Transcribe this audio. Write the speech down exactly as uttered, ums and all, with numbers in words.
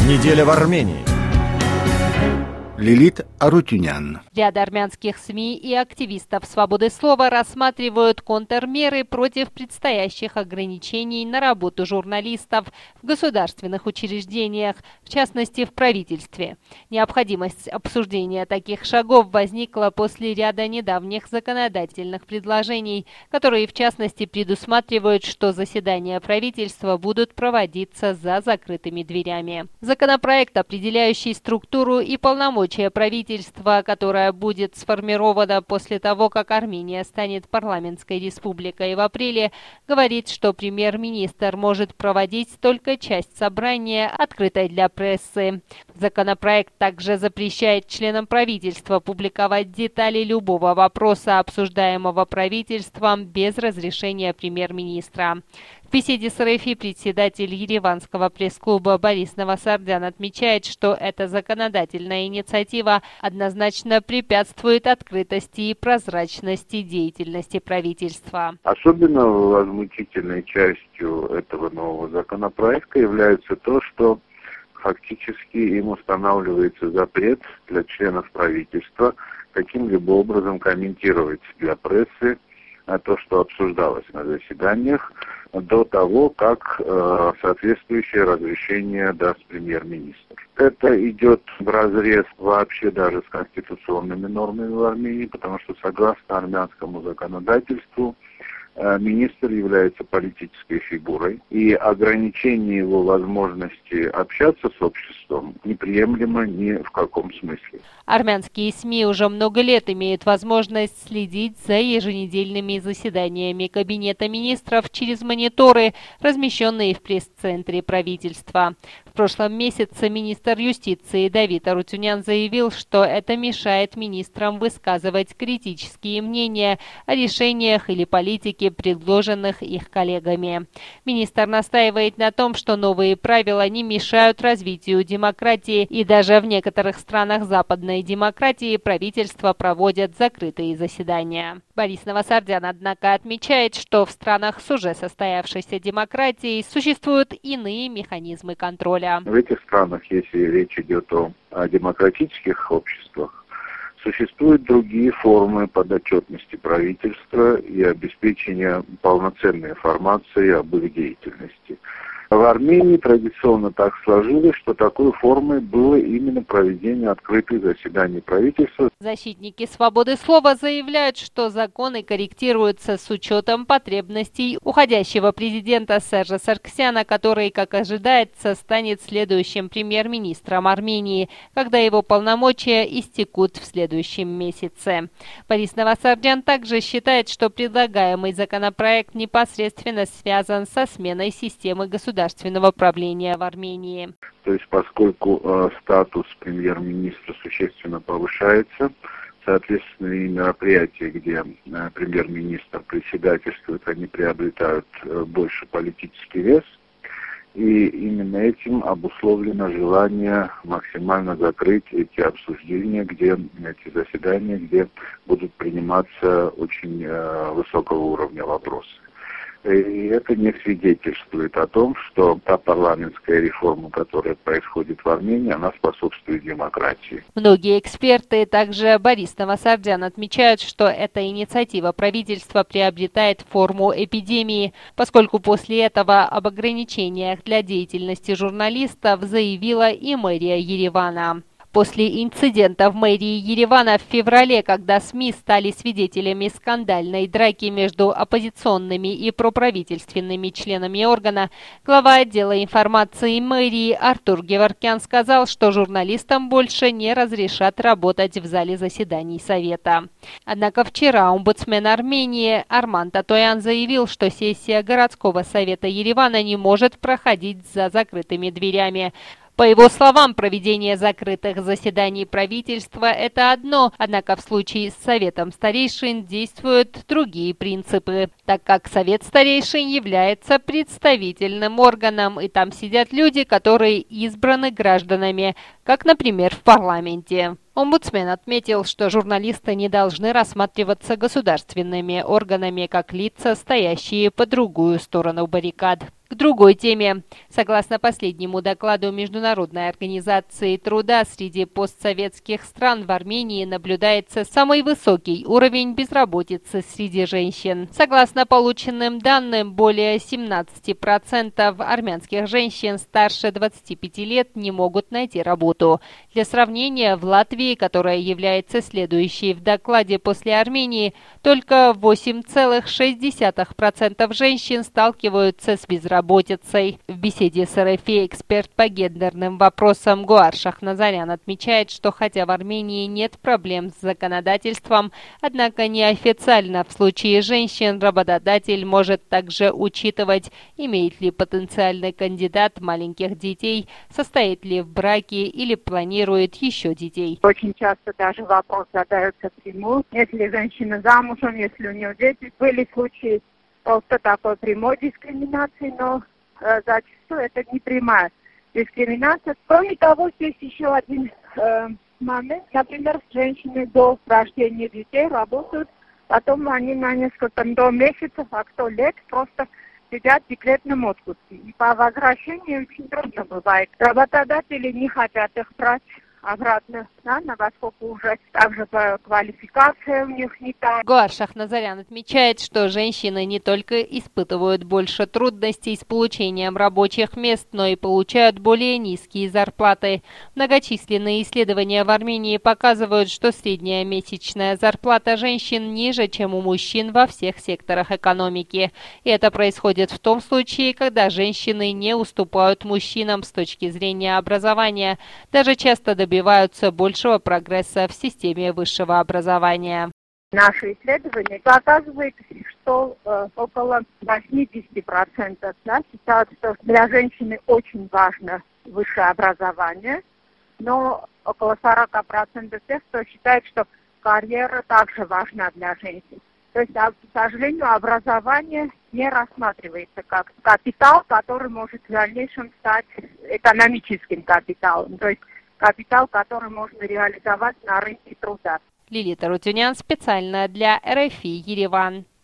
Неделя в Армении. Лилит Арутюнян. Ряд армянских СМИ и активистов свободы слова рассматривают контрмеры против предстоящих ограничений на работу журналистов в государственных учреждениях, в частности в правительстве. Необходимость обсуждения таких шагов возникла после ряда недавних законодательных предложений, которые в частности предусматривают, что заседания правительства будут проводиться за закрытыми дверями. Законопроект, определяющий структуру и полномочия правительства, которое будет сформировано после того, как Армения станет парламентской республикой в апреле, говорит, что премьер-министр может проводить только часть собрания, открытой для прессы. Законопроект также запрещает членам правительства публиковать детали любого вопроса, обсуждаемого правительством, без разрешения премьер-министра. В беседе с эр эф и председатель Ереванского пресс-клуба Борис Новосардян отмечает, что эта законодательная инициатива однозначно препятствует открытости и прозрачности деятельности правительства. Особенно возмутительной частью этого нового законопроекта является то, что фактически им устанавливается запрет для членов правительства каким-либо образом комментировать для прессы то, что обсуждалось на заседаниях, до того, как э, соответствующее разрешение даст премьер-министр. Это идет вразрез вообще даже с конституционными нормами в Армении, потому что согласно армянскому законодательству э, министр является политической фигурой, и ограничение его возможности общаться с обществом неприемлемо ни в каком смысле. Армянские СМИ уже много лет имеют возможность следить за еженедельными заседаниями Кабинета министров через мониторы, размещенные в пресс-центре правительства. В прошлом месяце министр юстиции Давид Арутюнян заявил, что это мешает министрам высказывать критические мнения о решениях или политике, предложенных их коллегами. Министр настаивает на том, что новые правила не мешают развитию демократии, и даже в некоторых странах западной демократии правительства проводят закрытые заседания. Борис Новосардян, однако, отмечает, что в странах с уже состоявшейся демократией существуют иные механизмы контроля. В этих странах, если речь идет о, о демократических обществах, существуют другие формы подотчетности правительства и обеспечения полноценной информации об их деятельности. В Армении традиционно так сложилось, что такой формой было именно проведение открытых заседаний правительства. Защитники свободы слова заявляют, что законы корректируются с учетом потребностей уходящего президента Сержа Сарксяна, который, как ожидается, станет следующим премьер-министром Армении, когда его полномочия истекут в следующем месяце. Борис Новосардян также считает, что предлагаемый законопроект непосредственно связан со сменой системы государственного государственного правления в Армении. То есть, поскольку э, статус премьер-министра существенно повышается, соответственно, и мероприятия, где э, премьер-министр председательствует, они приобретают э, больше политический вес, и именно этим обусловлено желание максимально закрыть эти обсуждения, где эти заседания, где будут приниматься очень э, высокого уровня вопросы. И это не свидетельствует о том, что та парламентская реформа, которая происходит в Армении, она способствует демократии. Многие эксперты, также Борис Новосардян, отмечают, что эта инициатива правительства приобретает форму эпидемии, поскольку после этого об ограничениях для деятельности журналистов заявила и мэрия Еревана. После инцидента в мэрии Еревана в феврале, когда СМИ стали свидетелями скандальной драки между оппозиционными и проправительственными членами органа, глава отдела информации мэрии Артур Геворкян сказал, что журналистам больше не разрешат работать в зале заседаний Совета. Однако вчера омбудсмен Армении Арман Татоян заявил, что сессия городского совета Еревана не может проходить за закрытыми дверями. По его словам, проведение закрытых заседаний правительства – это одно, однако в случае с Советом старейшин действуют другие принципы, так как Совет старейшин является представительным органом, и там сидят люди, которые избраны гражданами, как, например, в парламенте. Омбудсмен отметил, что журналисты не должны рассматриваться государственными органами как лица, стоящие по другую сторону баррикад. К другой теме. Согласно последнему докладу Международной организации труда, среди постсоветских стран в Армении наблюдается самый высокий уровень безработицы среди женщин. Согласно полученным данным, более семнадцати процентов армянских женщин старше двадцати пяти лет не могут найти работу. Для сравнения, в Латвии, которая является следующей в докладе после Армении, только восемь целых шесть десятых процента женщин сталкиваются с безработицей. Работицей. В беседе с эр эф и эксперт по гендерным вопросам Гоар Шахназарян отмечает, что хотя в Армении нет проблем с законодательством, однако неофициально в случае женщин работодатель может также учитывать, имеет ли потенциальный кандидат маленьких детей, состоит ли в браке или планирует еще детей. Очень часто даже вопрос задается прямую, если женщина замужем, если у нее дети. Были случаи просто такой прямой дискриминации, но э, зачастую это не прямая дискриминация. Кроме того, есть еще один э, момент. Например, женщины до рождения детей работают, потом они на несколько до месяцев, а кто лет, просто сидят в декретном отпуске. И по возвращению очень трудно бывает. Работодатели не хотят их брать обратно, да, поскольку уже также квалификация у них не та. Гоар Шахназарян отмечает, что женщины не только испытывают больше трудностей с получением рабочих мест, но и получают более низкие зарплаты. Многочисленные исследования в Армении показывают, что средняя месячная зарплата женщин ниже, чем у мужчин во всех секторах экономики. И это происходит в том случае, когда женщины не уступают мужчинам с точки зрения образования, даже часто добиваются добиваются большего прогресса в системе высшего образования. Наше исследование показывает, что э, около восьмидесяти процентов да, считают, что для женщины очень важно высшее образование, но около сорока процентов тех, кто считает, что карьера также важна для женщин. То есть, к сожалению, образование не рассматривается как капитал, который может в дальнейшем стать экономическим капиталом. То есть капитал, который можно реализовать на рынке труда. Лилита Рутюнян специально для эр эф и Ереван.